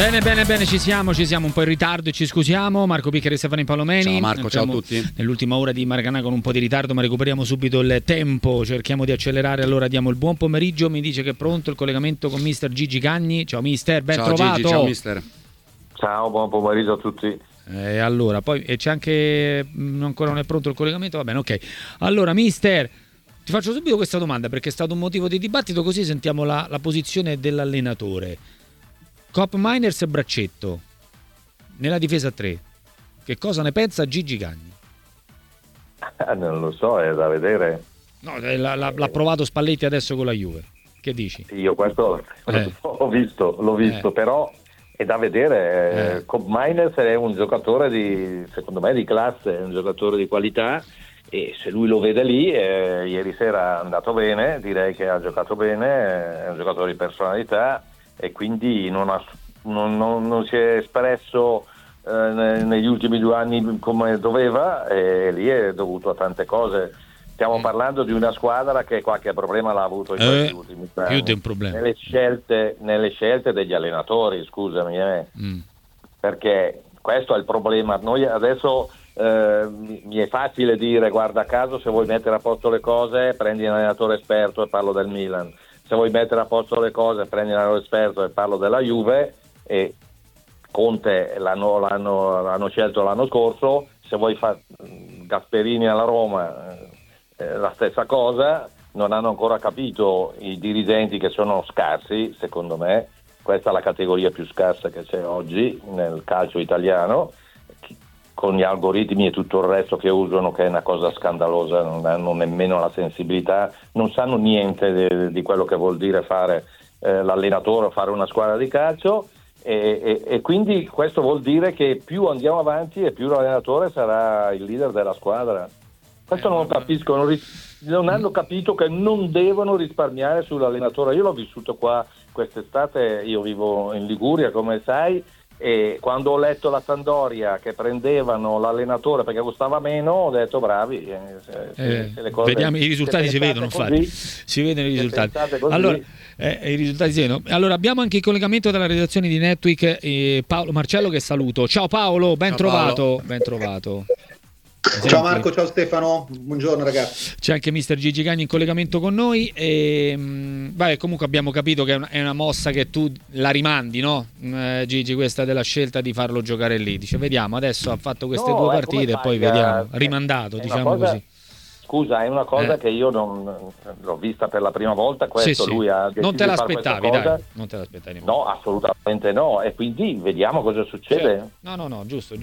Bene, ci siamo un po' in ritardo e ci scusiamo. Marco Piccari e Stefano Palomeni. Ciao Marco, ciao a tutti. Nell'ultima ora di Maracanã con un po' di ritardo, ma recuperiamo subito il tempo, cerchiamo di accelerare. Allora diamo il buon pomeriggio, mi dice che è pronto il collegamento con mister Gigi Cagni. Ciao mister, ben trovato. Gigi, ciao mister. Ciao, buon pomeriggio a tutti. Allora, poi c'è anche ancora non è pronto il collegamento, va bene, ok. Allora mister, ti faccio subito questa domanda perché è stato un motivo di dibattito, così sentiamo la posizione dell'allenatore. Cop Miners e Braccetto nella difesa 3, che cosa ne pensa Gigi Cagni? Non lo so, è da vedere. No, l'ha provato Spalletti adesso con la Juve, che dici? Io questo l'ho visto, però è da vedere. Cop Miners è un giocatore secondo me di classe, è un giocatore di qualità, e se lui lo vede lì, ieri sera è andato bene, direi che ha giocato bene, è un giocatore di personalità e quindi non si è espresso negli ultimi 2 anni come doveva, e lì è dovuto a tante cose. Stiamo parlando di una squadra che qualche problema l'ha avuto in questi ultimi anni. Più di un problema. Nelle scelte degli allenatori, scusami, perché questo è il problema. Noi adesso mi è facile dire, guarda caso, se vuoi mettere a posto le cose prendi un allenatore esperto, e parlo del Milan. Se vuoi mettere a posto le cose prendi un allenatore esperto, e parlo della Juve, e Conte l'hanno scelto l'anno scorso. Se vuoi fare Gasperini alla Roma, la stessa cosa. Non hanno ancora capito i dirigenti, che sono scarsi, secondo me. Questa è la categoria più scarsa che c'è oggi nel calcio italiano, con gli algoritmi e tutto il resto che usano, che è una cosa scandalosa. Non hanno nemmeno la sensibilità, non sanno niente di quello che vuol dire fare l'allenatore, fare una squadra di calcio, e quindi questo vuol dire che più andiamo avanti e più l'allenatore sarà il leader della squadra. Questo non lo capisco, non hanno capito che non devono risparmiare sull'allenatore. Io l'ho vissuto qua quest'estate, io vivo in Liguria, come sai, e quando ho letto la Sampdoria che prendevano l'allenatore perché costava meno, ho detto bravi, se le cose, vediamo, i risultati si vedono, infatti si vedono i risultati. Allora i risultati si vedono. Allora abbiamo anche il collegamento dalla redazione di Netweek, Paolo Marcello, che saluto. Ciao Paolo, ben trovato. Ciao Marco, ciao Stefano, buongiorno ragazzi. C'è anche mister Gigi Cagni in collegamento con noi e comunque abbiamo capito che è una mossa che tu la rimandi, no? Gigi, questa della scelta di farlo giocare lì, dice vediamo, adesso ha fatto queste 2 partite e poi vediamo, rimandato, diciamo così. Scusa, è una cosa che io non l'ho vista per la prima volta, questo sì. Lui ha deciso non te l'aspettavi, di fare dai, non te l'aspettavi nemmeno. No, assolutamente no, e quindi vediamo cosa succede. No, giusto.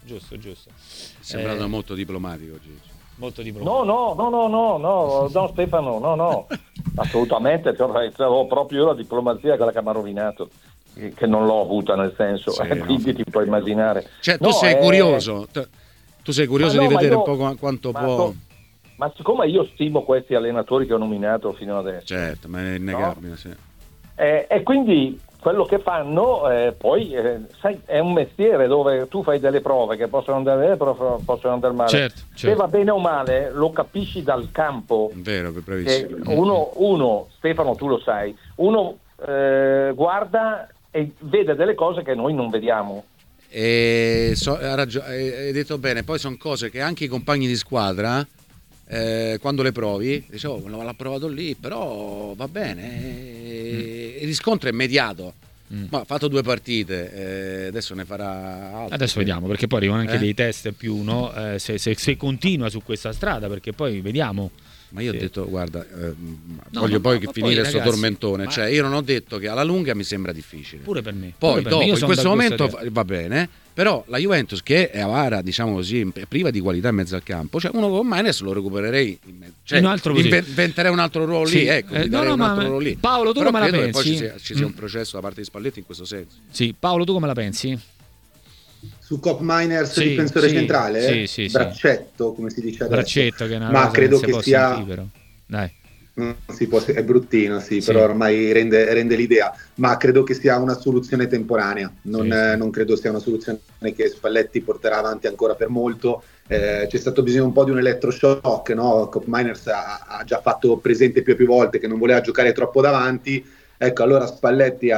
Sembrato molto diplomatico, Gigi. Molto diplomatico. No, Stefano, no. Assolutamente, ho proprio io la diplomazia, quella che mi ha rovinato, che non l'ho avuta, nel senso, quindi ti puoi immaginare. Cioè, tu sei curioso, di vedere un po' quanto può... Ma siccome io stimo questi allenatori che ho nominato fino adesso, certo, ma è innegabile, no? Sì. E quindi quello che fanno poi sai, è un mestiere dove tu fai delle prove che possono andare bene, possono andare male. Certo. Se va bene o male lo capisci dal campo. Vero, bravissimo. Uno, Stefano, tu lo sai, uno guarda e vede delle cose che noi non vediamo. Hai detto bene, poi sono cose che anche i compagni di squadra quando le provi dici, l'ha provato lì, però va bene, il riscontro è immediato. Ma ha fatto 2 partite, adesso ne farà altre. Adesso vediamo, perché poi arrivano anche dei test più, no? Se continua su questa strada, perché poi vediamo. Ma io ho detto, guarda, voglio poi finire questo tormentone. Cioè, io non ho detto che alla lunga mi sembra difficile. Pure per me. Poi pure dopo, in questo momento va bene, però la Juventus, che è avara, diciamo così, priva di qualità in mezzo al campo, cioè uno con Maines lo recupererei, cioè inventerei un altro ruolo lì, ecco, un altro ruolo lì. Paolo, tu però come la pensi? Poi ci sia un processo da parte di Spalletti in questo senso. Sì, Paolo, tu come la pensi? Su Cop Miners, difensore centrale? Sì. Braccetto, come si dice adesso. Braccetto, che è una ma cosa credo che che sia sentire, però. Dai. Non si può, è bruttino, però ormai rende l'idea, ma credo che sia una soluzione temporanea, non credo sia una soluzione che Spalletti porterà avanti ancora per molto. C'è stato bisogno un po' di un elettroshock, no? Cop Miners ha già fatto presente più e più volte che non voleva giocare troppo davanti, ecco, allora Spalletti ha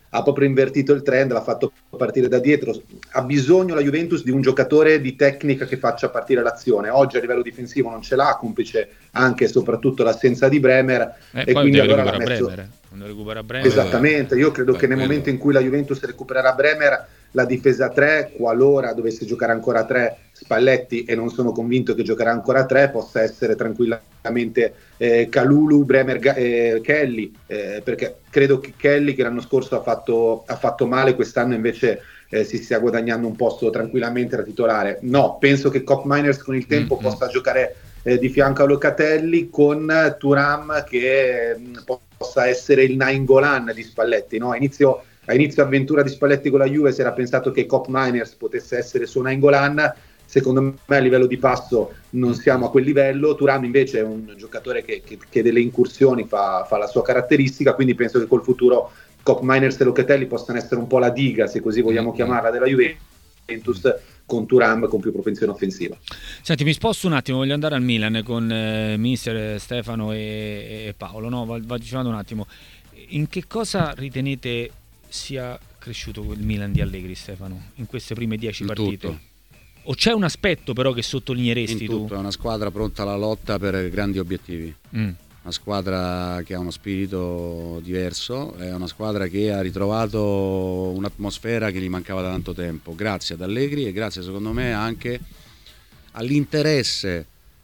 ha proprio invertito il trend, l'ha fatto partire da dietro. Ha bisogno la Juventus di un giocatore di tecnica che faccia partire l'azione. Oggi a livello difensivo non ce l'ha, complice anche e soprattutto l'assenza di Bremer, e quindi allora l'ha messo... Quando recupera Bremer, esattamente, io credo che nel momento in cui la Juventus recupererà Bremer, la difesa 3, qualora dovesse giocare ancora 3 Spalletti, e non sono convinto che giocherà ancora 3, possa essere tranquillamente Kalulu, Bremer, Kelly, perché credo che Kelly, che l'anno scorso ha fatto male, quest'anno invece si stia guadagnando un posto tranquillamente da titolare. No, penso che Koopmeiners con il tempo possa giocare di fianco a Locatelli, con Thuram che possa essere il Nainggolan di Spalletti, no? A inizio avventura di Spalletti con la Juve si era pensato che Koopmeiners potesse essere suo Nainggolan. Secondo me a livello di passo non siamo a quel livello. Thuram invece è un giocatore che delle incursioni fa la sua caratteristica, quindi penso che col futuro Koopmeiners e Locatelli possano essere un po' la diga, se così vogliamo chiamarla, della Juventus, con Thuram con più propensione offensiva. Senti, mi sposto un attimo, voglio andare al Milan con mister Stefano e Paolo, no? Dicendo un attimo, in che cosa ritenete sia cresciuto il Milan di Allegri, Stefano, in queste prime 10 partite? Tutto. O c'è un aspetto però che sottolineeresti in tutto, tu? È una squadra pronta alla lotta per grandi obiettivi. Una squadra che ha uno spirito diverso, è una squadra che ha ritrovato un'atmosfera che gli mancava da tanto tempo, grazie ad Allegri e grazie secondo me anche all'interesse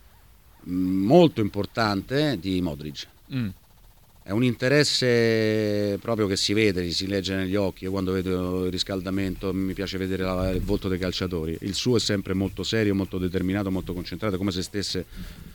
molto importante di Modric. È un interesse proprio che si vede, si legge negli occhi. Io quando vedo il riscaldamento mi piace vedere il volto dei calciatori. Il suo è sempre molto serio, molto determinato, molto concentrato, come se stesse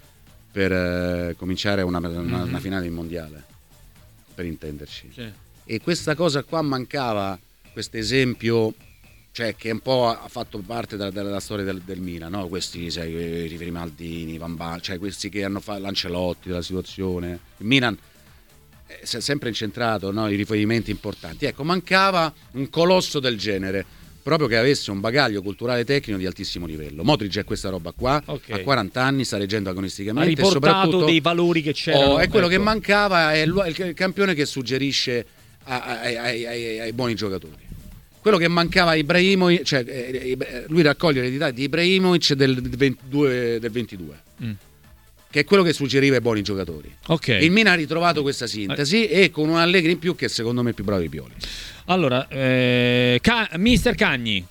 per cominciare una finale di mondiale, per intenderci. Sì. E questa cosa qua mancava, questo esempio, cioè che un po' ha fatto parte della storia del Milan, no? Questi, sai, i Rivieri Maldini, Van Basten, cioè questi che hanno fatto l'Ancelotti della situazione. Il Milan si è sempre incentrato, no? I riferimenti importanti. Ecco, mancava un colosso del genere, proprio che avesse un bagaglio culturale tecnico di altissimo livello. Modric è questa roba qua, okay. Ha 40 anni, sta reggendo agonisticamente, ha riportato e soprattutto dei valori che c'erano. È quello che mancava, è il campione che suggerisce ai buoni giocatori. Quello che mancava a Ibrahimovic, cioè lui raccoglie l'eredità di Ibrahimovic del 22. Che è quello che suggeriva ai buoni giocatori. Okay. Il Milan ha ritrovato questa sintesi e con un Allegri in più che secondo me è più bravo di Pioli. Allora, mister Cagni.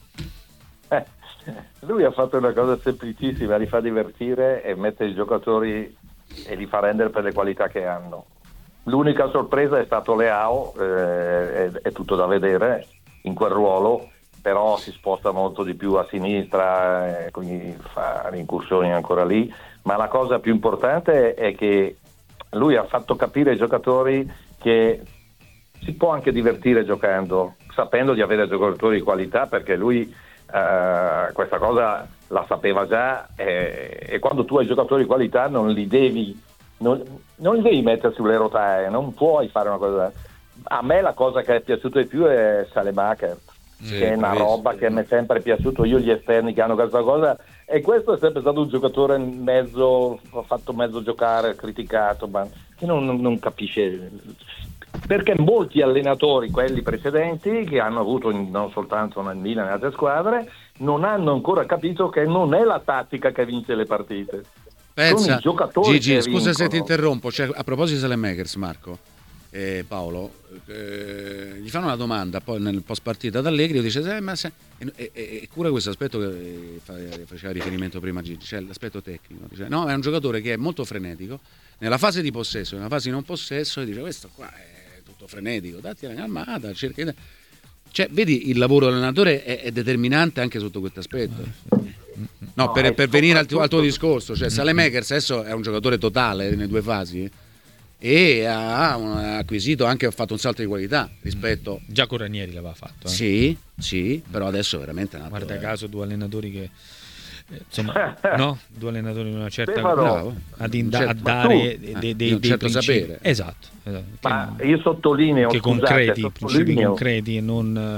Lui ha fatto una cosa semplicissima, li fa divertire e mette i giocatori e li fa rendere per le qualità che hanno. L'unica sorpresa è stato Leao, è tutto da vedere in quel ruolo, però si sposta molto di più a sinistra, quindi fa le incursioni ancora lì. Ma la cosa più importante è che lui ha fatto capire ai giocatori che si può anche divertire giocando, sapendo di avere giocatori di qualità, perché lui questa cosa la sapeva già, e quando tu hai giocatori di qualità non li devi mettere sulle rotaie, non puoi fare una cosa. A me la cosa che è piaciuta di più è Salemaker, che è una roba che mi è sempre piaciuto. Io gli esterni che hanno questa cosa, e questo è sempre stato un giocatore mezzo, fatto mezzo giocare, criticato, ma che non capisce, perché molti allenatori, quelli precedenti, che hanno avuto non soltanto nel Milan e altre squadre, non hanno ancora capito che non è la tattica che vince le partite. Pensa, sono i giocatori Gigi, che scusa vincono. se ti interrompo, cioè, a proposito di Makers, Marco Paolo, gli fanno una domanda poi nel post partita ad Allegri, dice e cura questo aspetto che faceva riferimento prima Gigi, cioè l'aspetto tecnico. Dice, no, è un giocatore che è molto frenetico nella fase di possesso, nella fase di non possesso, e dice questo qua è tutto frenetico, datti una calmata, cioè vedi, il lavoro dell'allenatore è determinante anche sotto questo aspetto. No, per venire al tuo discorso, cioè Salemaker adesso è un giocatore totale nelle due fasi e ha acquisito anche, ha fatto un salto di qualità rispetto. Già con Ranieri l'aveva fatto. Sì, però adesso veramente è nato. Guarda caso due allenatori che insomma, no? Due allenatori di una certa a dare dei certo principi. Sapere. Esatto. Ma io sottolineo che principi concreti e non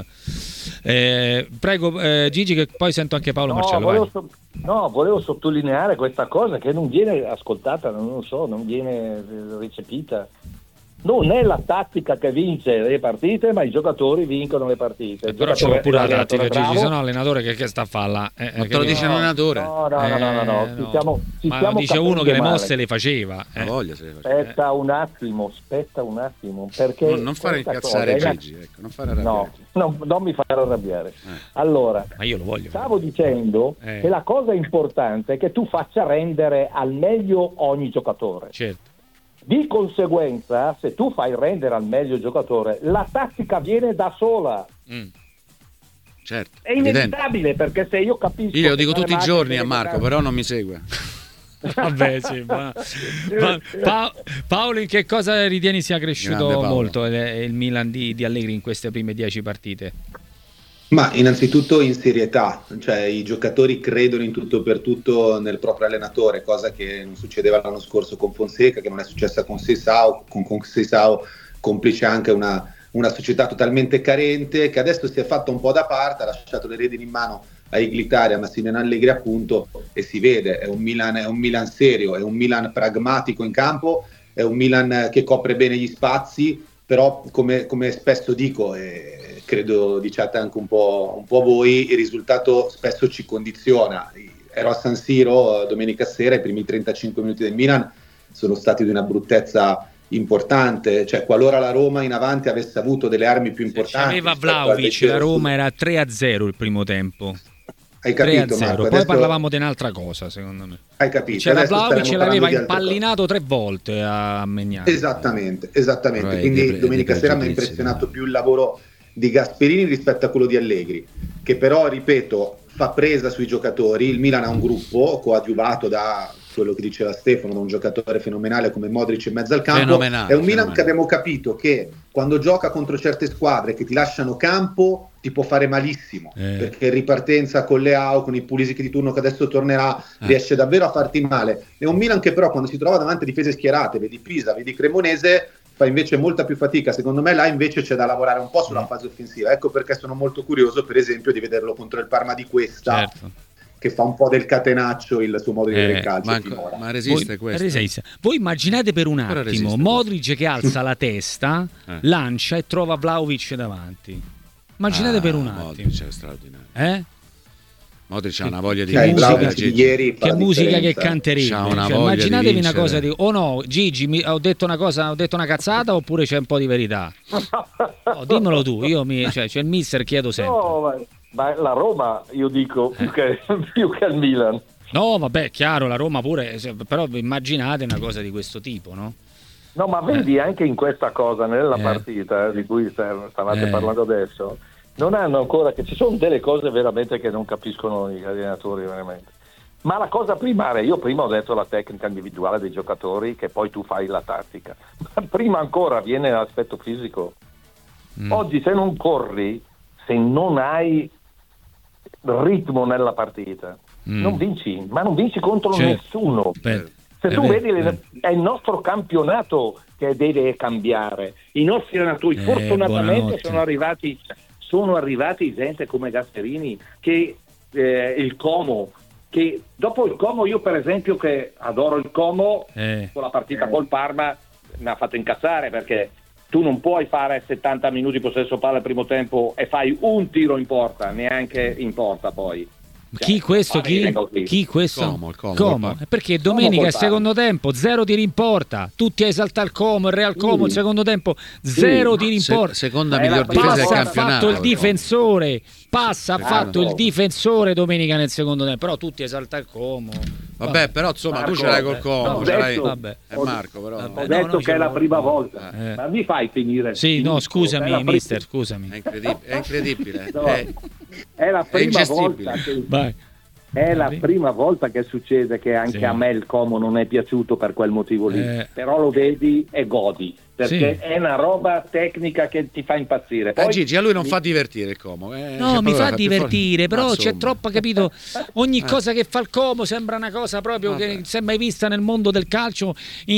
prego Gigi, che poi sento anche Paolo Marcello. Volevo sottolineare questa cosa che non viene ascoltata, non viene recepita. non è la tattica che vince le partite, ma i giocatori vincono le partite. Però c'è pure la tattica, Gigi, se no allenatore che sta a fare là? Te lo dice l'allenatore? No. Ma dice uno che le mosse le faceva. Aspetta un attimo, perché non fare incazzare Gigi, ecco, non fare arrabbiare. No, non mi fare arrabbiare. Allora, ma io lo voglio. Stavo dicendo che la cosa importante è che tu faccia rendere al meglio ogni giocatore. Certo. Di conseguenza, se tu fai rendere al meglio il giocatore, la tattica viene da sola. Certo, è inevitabile, perché se io capisco... Io lo dico tutti i giorni a Marco, però non mi segue. Vabbè, sì, Paolo, in che cosa ritieni sia cresciuto molto il Milan di Allegri in queste prime 10 partite? Ma innanzitutto in serietà, cioè i giocatori credono in tutto per tutto nel proprio allenatore, cosa che non succedeva l'anno scorso con Fonseca, che non è successa con Seisao, complice anche una società totalmente carente, che adesso si è fatta un po' da parte, ha lasciato le redini in mano a Iglitari, a Massimiliano Allegri appunto, e si vede, è un Milan serio, è un Milan pragmatico in campo, è un Milan che copre bene gli spazi, però come spesso dico, credo diciate anche un po' voi, il risultato spesso ci condiziona. Ero a San Siro domenica sera, i primi 35 minuti del Milan sono stati di una bruttezza importante, cioè qualora la Roma in avanti avesse avuto delle armi più importanti, aveva Vlahovic, la Roma era 3-0 il primo tempo. Hai capito, 3-0. Marco? Poi adesso... parlavamo di un'altra cosa, secondo me. Hai capito? C'era Vlahovic, ce l'aveva impallinato 3 volte a Magnani. Esattamente. Quindi domenica sera mi ha impressionato più il lavoro di Gasperini rispetto a quello di Allegri, che però, ripeto, fa presa sui giocatori. Il Milan ha un gruppo coadiuvato da quello che diceva Stefano, da un giocatore fenomenale come Modric in mezzo al campo. È un Milan che abbiamo capito che quando gioca contro certe squadre che ti lasciano campo ti può fare malissimo, perché in ripartenza con Leao, con i Pulisic di turno che adesso tornerà, riesce davvero a farti male. È un Milan che però quando si trova davanti a difese schierate, vedi Pisa, vedi Cremonese, fa invece molta più fatica. Secondo me là invece c'è da lavorare un po' sulla fase offensiva. Ecco perché sono molto curioso, per esempio, di vederlo contro il Parma di questa. Certo. Che fa un po' del catenaccio il suo modo di vedere il calcio. Ma resiste questo. Voi immaginate per un attimo Modric che alza la testa, lancia e trova Vlahovic davanti. Immaginate per un attimo. Modric è straordinario. Modric ha una voglia di musica, che musica che canterebbe. Immaginatevi una cosa di... Oh no, Gigi, ho detto una cazzata oppure c'è un po' di verità? Dimmelo tu, c'è il mister, chiedo sempre. No, ma la Roma, io dico, più che il Milan. No, vabbè, chiaro, la Roma pure, però immaginate una cosa di questo tipo, no? No, ma vedi anche in questa cosa, nella partita di cui stavate parlando adesso, non hanno ancora, che ci sono delle cose veramente che non capiscono gli allenatori veramente. Ma la cosa primaria, io prima ho detto la tecnica individuale dei giocatori, che poi tu fai la tattica. Ma prima ancora viene l'aspetto fisico. Oggi se non corri, se non hai ritmo nella partita, non vinci, ma non vinci contro nessuno. Se tu vedi, è il nostro campionato che deve cambiare. I nostri allenatori fortunatamente sono arrivati gente come Gasperini, che il Como, che dopo il Como, io per esempio che adoro il Como, con la partita col Parma mi ha fatto incazzare, perché tu non puoi fare 70 minuti possesso palla al primo tempo e fai un tiro in porta, neanche in porta poi. Chi questo? Chi questo? Como. Perché domenica il secondo tempo 0 tiri in porta, tutti a esaltare il Como, il Real Como, il secondo tempo 0 tiri in porta. Seconda miglior difesa del campionato. Ha fatto il difensore. Ha fatto il difensore domenica nel secondo tempo, però tutti esalta il Como. Vabbè, però insomma Marco, tu ce l'hai col Como, Marco, però. Ho detto che è la prima volta. Ma mi fai finire? Sì, no, scusami, mister, scusami. È incredibile. È la prima volta che è la prima volta che succede che anche a me il Como non è piaciuto per quel motivo lì, però lo vedi e godi, perché è una roba tecnica che ti fa impazzire. Poi Gigi, a lui non fa divertire il Como. No, mi fa divertire, però c'è troppo, capito? Ogni cosa che fa il Como sembra una cosa proprio che si è mai vista nel mondo del calcio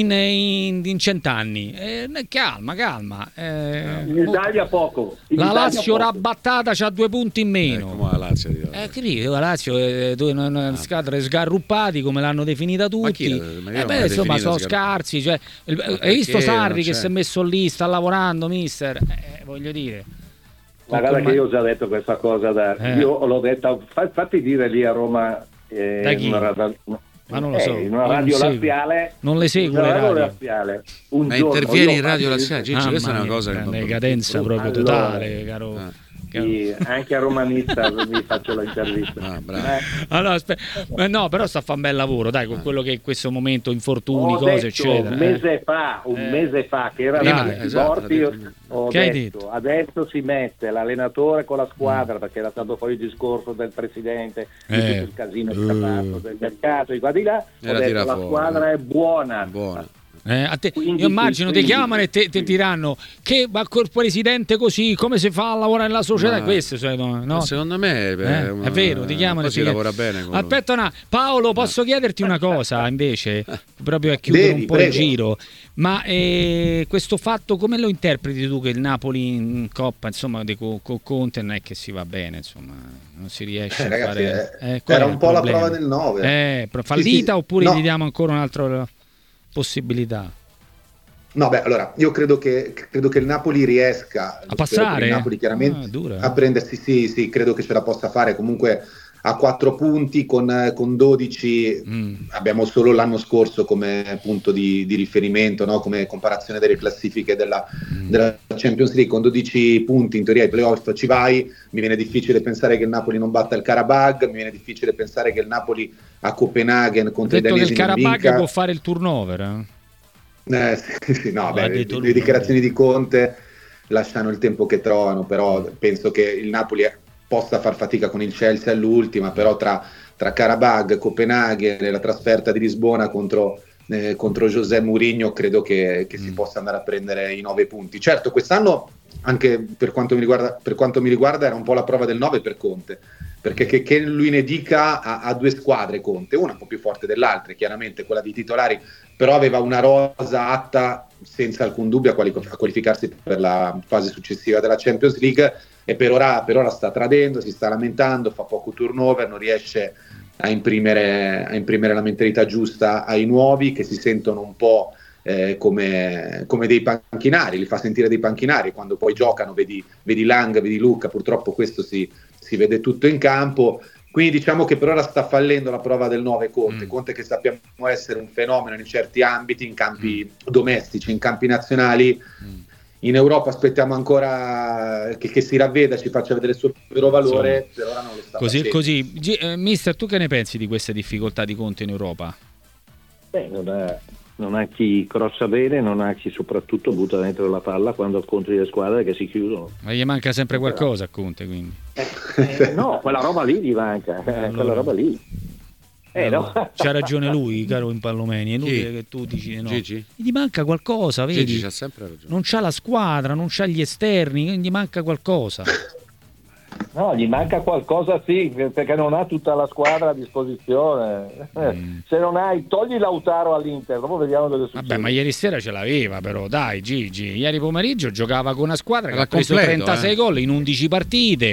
in 100 anni. Calma. In Italia poco. La Lazio rabattata c'ha 2 punti in meno. Lazio. La Lazio una squadra sgarruppati come l'hanno definita tutti. Insomma, sono scarsi. Cioè, hai visto Sarri che si è messo lì, sta lavorando, mister? Voglio dire. Ma guarda che io ho già detto questa cosa, io l'ho detta, fatti dire lì a Roma da chi? Ma non lo so, in una radio laziale, non le seguo le radio. Ma intervieni in radio laziale, Gigi, questa è una cosa che decadenza proprio totale, caro. Sì, anche a Romanista mi faccio l'intervista. Allora, no, però sta a fare un bel lavoro, dai, con quello che in questo momento infortuni, cose eccetera. Un mese fa che era ho detto, adesso si mette l'allenatore con la squadra, perché era stato fuori il discorso del presidente di tutto il casino che ha fatto del mercato di qua di là. Ho detto, la squadra è buona. Io immagino ti chiamano e ti diranno che va col presidente così, come si fa a lavorare nella società. Questo no? Secondo me è vero, ti chiamano e si lavora bene. Aspetta, Paolo, posso chiederti una cosa invece, proprio a chiudere un po' il giro, ma questo fatto come lo interpreti tu, che il Napoli in Coppa, insomma, con Conte non è che si va bene, insomma, non si riesce a fare. Era un po' la prova del 9. Fallita oppure gli diamo ancora un'altra possibilità? No, allora io credo che il Napoli riesca a passare. Il Napoli chiaramente a prendersi, sì, credo che ce la possa fare. Comunque a 4 punti con 12 abbiamo solo l'anno scorso come punto di riferimento, no? Come comparazione delle classifiche della Champions League. Con 12 punti in teoria ai playoff ci vai. Mi viene difficile pensare che il Napoli non batta il Karabag, mi viene difficile pensare che il Napoli a Copenaghen contro i danesi non vinca. Il Karabag può fare il turnover, le dichiarazioni di Conte lasciano il tempo che trovano, però penso che il Napoli possa far fatica con il Chelsea all'ultima, però tra Karabag, Copenaghen e la trasferta di Lisbona contro José Mourinho credo che si possa andare a prendere i 9 punti. Certo, quest'anno anche per quanto mi riguarda era un po' la prova del 9 per Conte, perché che lui ne dica a 2 squadre Conte, una un po' più forte dell'altra, chiaramente quella di titolari, però aveva una rosa atta senza alcun dubbio a qualificarsi per la fase successiva della Champions League, e per ora sta tradendo, si sta lamentando, fa poco turnover, non riesce a imprimere la mentalità giusta ai nuovi, che si sentono un po' come dei panchinari, li fa sentire dei panchinari. Quando poi giocano vedi Lang, vedi Luca, purtroppo questo si vede tutto in campo. Quindi diciamo che per ora sta fallendo la prova del 9 Conte che sappiamo essere un fenomeno in certi ambiti, in campi domestici, in campi nazionali. In Europa aspettiamo ancora che si ravveda, ci faccia vedere il suo vero valore, per ora non lo sta facendo. Così. Mister, tu che ne pensi di queste difficoltà di Conte in Europa? Non ha chi crossa bene, non ha chi soprattutto butta dentro la palla quando contri le squadre che si chiudono. Ma gli manca sempre qualcosa a Conte, quindi? No, quella roba lì gli manca, quella roba lì. No. C'ha ragione lui, caro Impallomeni, è inutile che tu dici no. Gigi? Gli manca qualcosa, vedi? Gigi c'ha sempre ragione. Non c'ha la squadra, non c'ha gli esterni, gli manca qualcosa. No, gli manca qualcosa, sì, perché non ha tutta la squadra a disposizione. Se non hai, togli Lautaro all'Inter, dopo vediamo dove succede. Vabbè, ma ieri sera ce l'aveva, però dai, Gigi. Ieri pomeriggio giocava con una squadra che ha preso 36 gol in 11 partite.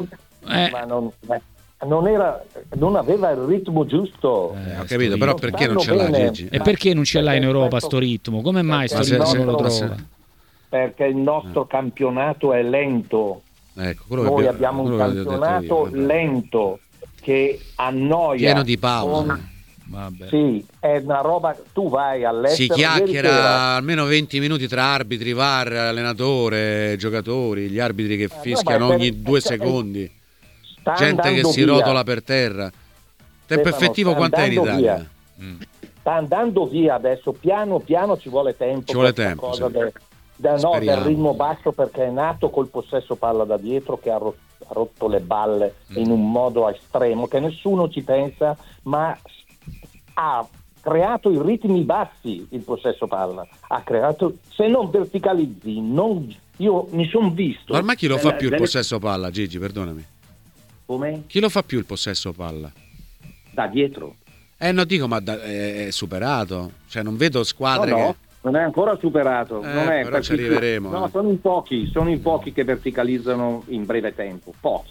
Non aveva il ritmo giusto. Ho capito, però perché non ce l'ha Gigi? E perché non ce l'ha in Europa sto ritmo? Come mai sto ritmo non lo trova? Perché il nostro campionato è lento. Ecco, noi abbiamo un campionato lento che annoia, pieno di pause. Sì, è una roba, tu vai all'estero, si chiacchiera almeno 20 minuti tra arbitri, VAR, allenatore, giocatori, gli arbitri che fischiano ogni 2 secondi, gente che si rotola per terra. Tempo effettivo quant'è in Italia? Sta andando via adesso, piano piano, ci vuole tempo. Ci vuole tempo, sì. Del ritmo basso, perché è nato col possesso palla da dietro, che ha rotto le balle in un modo estremo che nessuno ci pensa, ma ha creato i ritmi bassi. Il possesso palla ha creato, se non verticalizzi, io mi sono visto. Ma ormai chi lo fa più il possesso palla, Gigi, perdonami? Come? Chi lo fa più il possesso palla? Da dietro. No, dico, ma è superato, cioè non vedo squadre che... Non è ancora superato, non è, però ci arriveremo. No, sono in pochi che verticalizzano in breve tempo, pochi.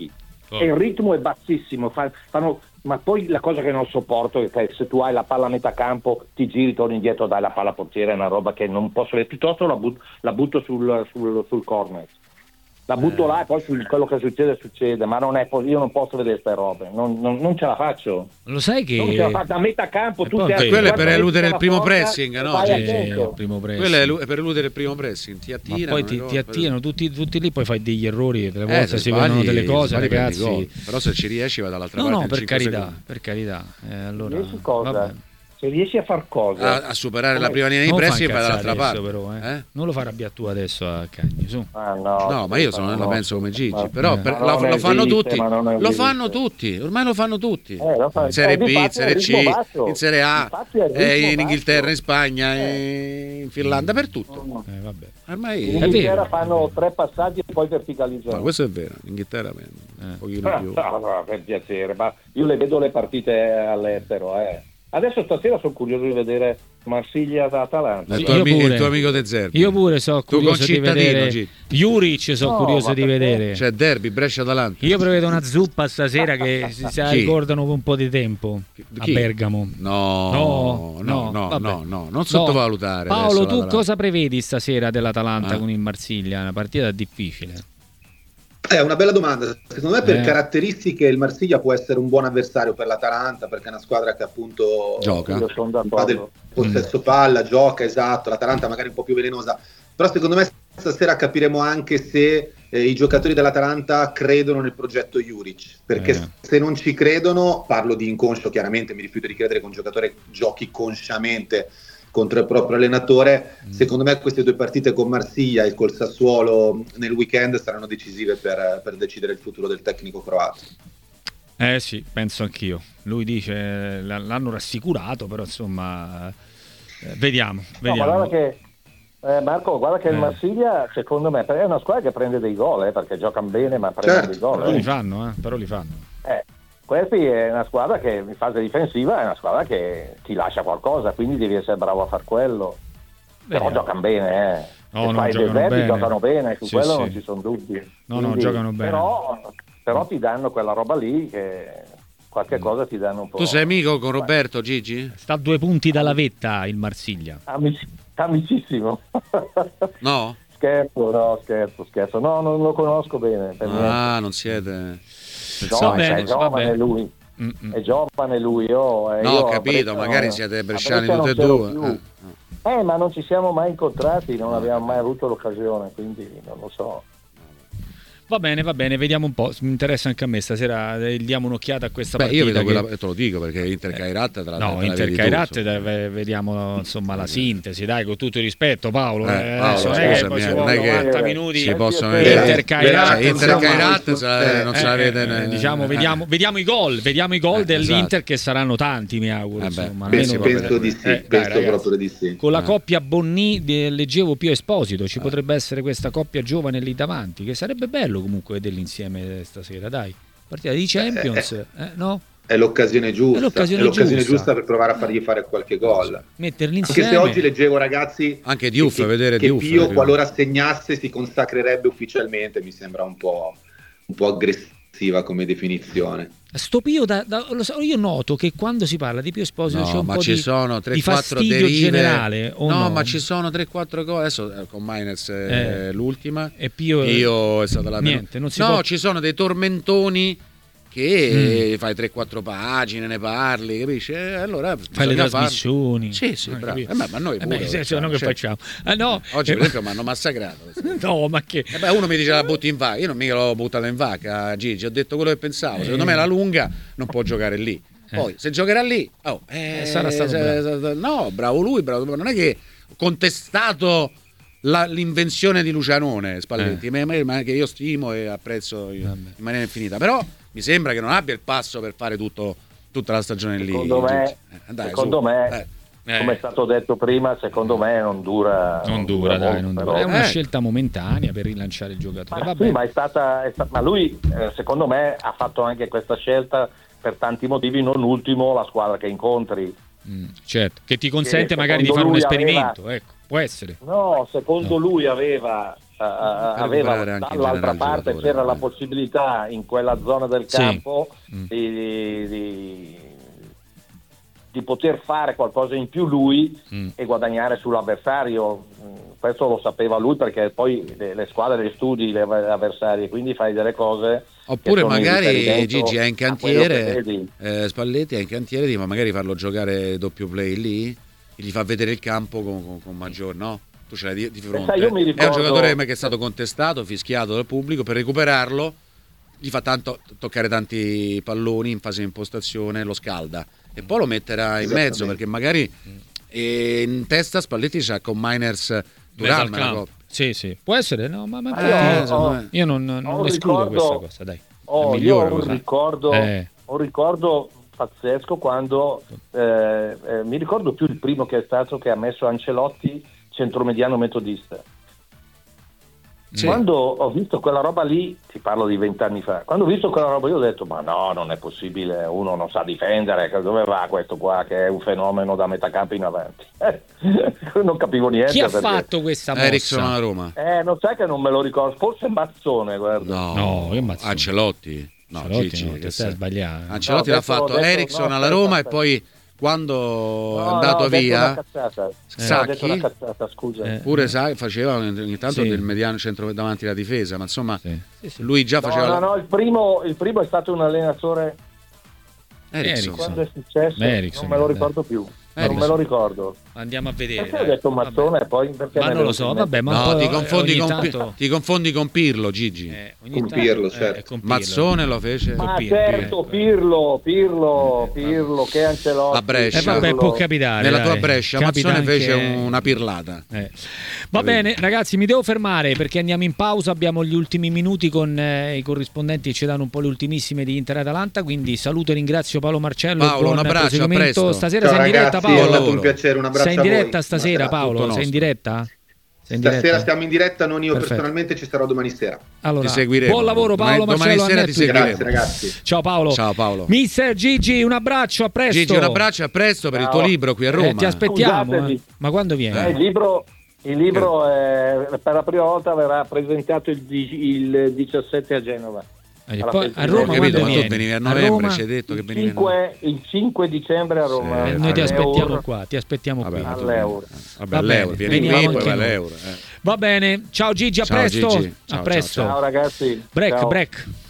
e il ritmo è bassissimo, ma poi la cosa che non sopporto è che se tu hai la palla a metà campo ti giri, torni indietro, dai la palla al portiere, è una roba che non posso vedere, piuttosto la butto sul corner. La butto là e poi quello che succede, ma non è io non posso vedere queste robe, non ce la faccio. Lo sai che non ce la faccio, a metà campo tu quello è per eludere il primo pressing, no? Il primo pressing. Quello è per eludere il primo pressing, ti attirano. Ma poi ti attirano tutti lì, poi fai degli errori, delle volte si vedono delle cose, ragazzi. Però se ci riesci vai dall'altra parte. No, per carità. Allora, vabbè. Se riesci a far cosa? A superare la prima linea di pressing vai dall'altra parte. Però, non lo fai arrabbiare tu adesso a Cagni, su. No, ma io la penso come Gigi, però lo fanno tutti. Lo fanno tutti, ormai lo fanno tutti. In Serie B, in Serie C, in Serie A, in Inghilterra, in Spagna, in Finlandia, per tutto. Vabbè. Ormai in Inghilterra fanno 3 passaggi e poi verticalizzano. No, questo è vero, in Inghilterra un pochino più. No, per piacere, ma io le vedo le partite all'estero, Adesso stasera sono curioso di vedere Marsiglia-Atalanta. Il tuo amico De Zerbi. Io pure sono curioso di vedere Juric, curioso di vedere. C'è derby Brescia-Atalanta. Io prevedo una zuppa stasera che si ricordano un po' di tempo a Bergamo. No, non sottovalutare. Paolo, tu cosa prevedi stasera dell'Atalanta con il Marsiglia? Una partita difficile. È una bella domanda. Secondo me per caratteristiche il Marsiglia può essere un buon avversario per l'Atalanta, perché è una squadra che appunto gioca, fa del possesso palla, gioca, esatto. L'Atalanta magari un po' più velenosa, però secondo me stasera capiremo anche se i giocatori dell'Atalanta credono nel progetto Juric, perché se non ci credono, parlo di inconscio chiaramente, mi rifiuto di credere che un giocatore giochi consciamente contro il proprio allenatore. Secondo me queste 2 partite con Marsiglia e col Sassuolo nel weekend saranno decisive per decidere il futuro del tecnico croato. Sì, penso anch'io. Lui dice l'hanno rassicurato, però insomma vediamo. No, guarda che Marco, guarda che il Marsiglia secondo me è una squadra che prende dei gol, perché giocano bene, ma prendono dei gol. Però li fanno. Questi è una squadra che in fase difensiva è una squadra che ti lascia qualcosa, quindi devi essere bravo a far quello. Però giocano bene, giocano bene, su quello non ci sono dubbi. No, giocano bene. Però ti danno quella roba lì che qualche cosa ti danno un po'. Tu sei amico con Roberto, Gigi? Sta a 2 punti dalla vetta il Marsiglia. Amicissimo. No? Scherzo. No, non lo conosco bene. Non siete... è giovane lui. È giovane lui. Ho capito, magari siete bresciani tutti e due. Ma non ci siamo mai incontrati, non abbiamo mai avuto l'occasione, quindi non lo so. Va bene, vediamo un po'. Mi interessa anche a me stasera, diamo un'occhiata a questa partita. Io vedo quella, te lo dico perché Inter Kairat vediamo insomma la sintesi, dai, con tutto il rispetto, Paolo. Scusami, non è che 90 minuti si possono vedere. Inter Kairat non se la vede. Diciamo, vediamo i gol dell'Inter, che saranno tanti, mi auguro. Penso di sì, proprio di sì. Con la coppia Bonni leggevo Pio Esposito, ci potrebbe essere questa coppia giovane lì davanti, che sarebbe bello comunque dell'insieme stasera, dai, partita di Champions, no? È l'occasione giusta, per provare a fargli fare qualche gol, metterli insieme. Anche se oggi leggevo, ragazzi, anche Diouf, vedere che Diouf, Pio qualora segnasse si consacrerebbe ufficialmente, mi sembra un po' aggressiva come definizione. Sto Pio, io noto che quando si parla di Pio Esposito c'è un po' ci sono 3, di fastidio 4 generale. Ma ci sono 3-4 cose. Adesso con Mainers l'ultima. E Pio è stata la niente, non si può... ci sono dei tormentoni che fai 3-4 pagine, ne parli, capisci? Allora fai le trasmissioni. Sì, bravo. Ma noi pure. Che facciamo? Oggi per esempio mi hanno massacrato. No, ma che? Uno mi dice la butti in vacca, io non mica l'ho buttata in vacca, Gigi, ho detto quello che pensavo. Secondo me la lunga non può giocare lì. Poi se giocherà lì, sarà stato bravo. No, bravo lui, non è che ho contestato l'invenzione di Lucianone Spalletti, ma che io stimo e apprezzo in maniera infinita, però mi sembra che non abbia il passo per fare tutta la stagione secondo lì. Secondo me come è stato detto prima, secondo me non dura. È una scelta momentanea per rilanciare il giocatore. Ma lui secondo me ha fatto anche questa scelta per tanti motivi, non ultimo la squadra che incontri. Certo, che ti consente magari di fare un esperimento, ecco, può essere. No, secondo lui aveva aveva dall'altra parte c'era la possibilità in quella zona del campo di poter fare qualcosa in più lui e guadagnare sull'avversario. Questo lo sapeva lui, perché poi le squadre le studi le avversarie, quindi fai delle cose. Oppure magari Gigi è in cantiere, Spalletti è in cantiere, ma magari farlo giocare doppio play lì e gli fa vedere il campo con maggior, no? Tu ce l'hai di fronte. È un giocatore che è stato contestato, fischiato dal pubblico. Per recuperarlo gli fa tanto toccare tanti palloni in fase di impostazione, lo scalda e poi lo metterà in mezzo, perché magari in testa Spalletti c'ha con Miners Thuram. Sì, può essere, no? Ma io non escludo questa cosa, dai. Io ho un ricordo pazzesco quando mi ricordo più il primo che è stato, che ha messo Ancelotti centromediano metodista. Sì. Quando ho visto quella roba lì, ti parlo di 20 anni fa, quando ho visto quella roba io ho detto ma no, non è possibile, uno non sa difendere, dove va questo qua che è un fenomeno da metà campo in avanti? Non capivo niente. Chi ha fatto questa mossa? Eriksson a Roma. Non sai che non me lo ricordo, forse Mazzone, guarda. No, che Mazzone? Ancelotti. No, Gigi, che stai sbagliando. Ancelotti l'ha fatto Eriksson alla Roma e poi quando è andato via Sacchi pure faceva ogni tanto del mediano centro davanti alla difesa, ma insomma lui già faceva il primo è stato un allenatore Eriksson. Quando è successo non me lo ricordo più. Non me lo ricordo. Andiamo a vedere. Perché ho detto Mazzone e poi perché ma non lo so, vabbè, ma no, ti confondi con Pirlo, Gigi. Con Pirlo, certo. Mazzone lo fece. Ma certo, Pirlo che Ancelotti. A Brescia. Vabbè, può capitare. Nella tua Brescia Mazzone fece una pirlata. Va bene, ragazzi, mi devo fermare perché andiamo in pausa, abbiamo gli ultimi minuti con i corrispondenti che ci danno un po' le ultimissime di Inter-Atalanta, quindi saluto e ringrazio Paolo Marcello. Paolo, un abbraccio, a presto. Stasera sei in diretta, Paolo? È stato un piacere, un abbraccio. Sei in diretta stasera, Paolo? Sei in diretta? Stasera stiamo in diretta, non io personalmente, ci sarò domani sera. Allora, ti seguiremo. Buon lavoro Paolo Marcello. Domani sera ti seguiremo. Grazie ragazzi. Ciao Paolo. Mister Gigi, un abbraccio, a presto. Gigi, un abbraccio, a presto per il tuo libro qui a Roma. Ti aspettiamo. Ma quando vieni? Il libro per la prima volta verrà presentato il 17 a Genova. Poi a Roma quando vieni? Tu venivi a novembre, ci hai detto che venivi il 5 dicembre a Roma. Noi ti aspettiamo qua, qui. All'Euro. All'Euro, vieni qui poi all'Euro. Va bene, ciao Gigi, a presto. Gigi. A presto. Ciao ragazzi. Break.